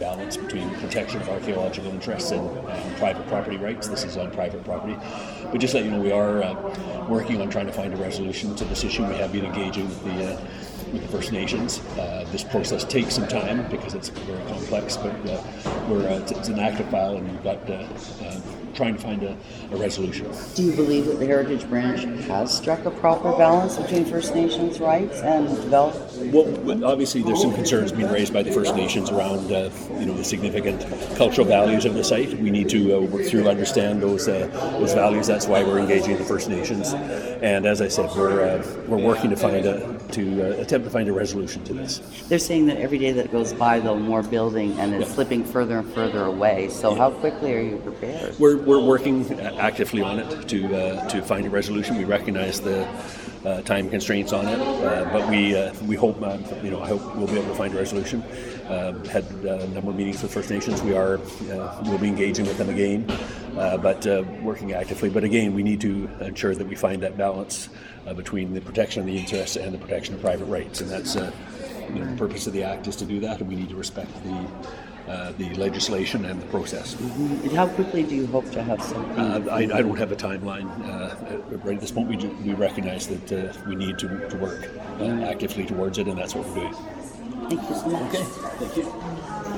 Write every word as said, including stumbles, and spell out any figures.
balance between protection of archaeological interests and, and private property rights. This is on private property. But just let you know, we are uh, working on trying to find a resolution to this issue. We have been engaging with the uh, with the First Nations. Uh, this process takes some time because it's very complex, but uh, we're uh, it's an active file, and we've got uh, uh, trying to find a, a resolution. Do you believe that the Heritage Branch has struck a proper balance between First Nations rights and development? Well, obviously there's some concerns being raised by the First Nations around uh, you know the significant cultural values of the site. We need to uh, work through, understand those uh, those values. That's why we're engaging the First Nations. And as I said, we're uh, we're working to find a to uh, attempt to find a resolution to this. They're saying that every day that goes by, though, more building and it's Yeah. slipping further and further away. So how quickly are you prepared? We're we're working actively on it to uh, to find a resolution. We recognize the uh, time constraints on it, uh, but we uh, we hope uh, you know I hope we'll be able to find a resolution. Uh, had a number of meetings with First Nations. We are uh, we'll be engaging with them again, uh, but uh, working actively. But again, we need to ensure that we find that balance uh, between the protection of the interests and the protection of private rights, and that's uh, you know, the purpose of the Act is to do that, and we need to respect the. Uh, the legislation and the process. Mm-hmm. And how quickly do you hope to have something? Uh, I, I don't have a timeline. Uh, right at this point, we, do, we recognize that uh, we need to, to work uh, actively towards it, and that's what we're doing. Thank you so much. Okay, thank you.